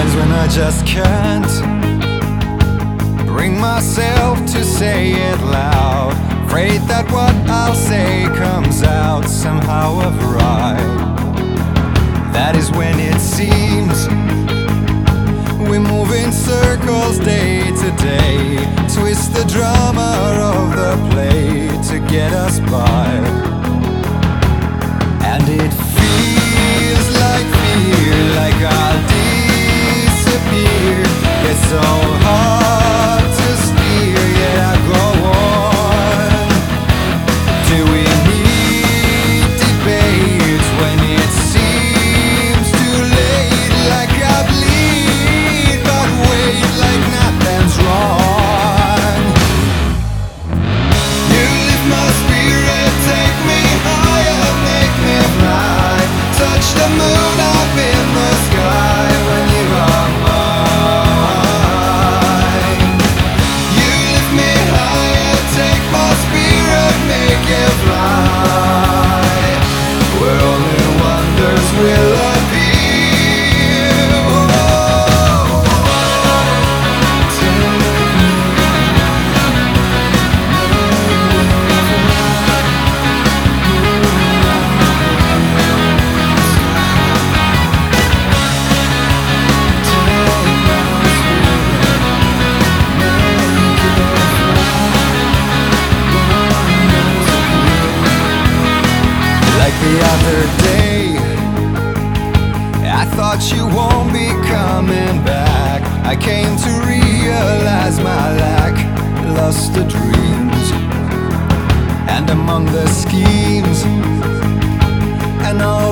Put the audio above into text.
times when I just can't bring myself to say it loud, afraid that what I'll say comes out somehow of right. That is when it seems we move in circles day to day, twist the drama of the play to get us by. And it feels like fear, like I'll disappear. It's so hard to steer, yet I go on. Do we need debates when it seems too late? Like I bleed, but wait, like nothing's wrong. You lift my spirit, take me higher, make me fly. Touch the moon up in the sky when you are mine. You lift me higher, take my spirit, make it fly. Where only wonders will appear. Like the other day, I thought you won't be coming back. I came to realize my lack, lost the dreams, and among the schemes and all